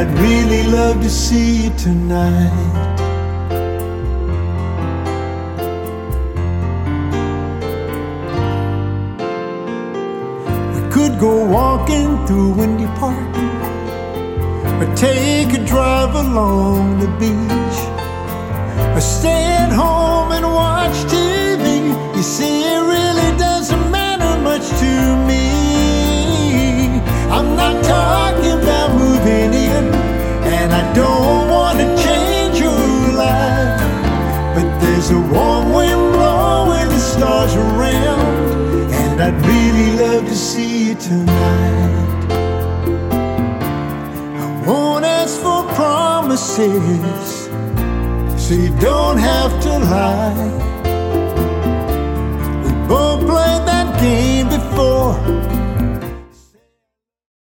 I'd really love to see you tonight. We could go walking through Windy Park, or take a drive along the beach, or stay at home and watch TV. You see, it really doesn't matter much to me. I'm not talking about moving in, and I don't want to change your life, but there's a warm wind blowing the stars around, and I'd really love to see you tonight. I won't ask for promises, so you don't have to lie. We both played that game before,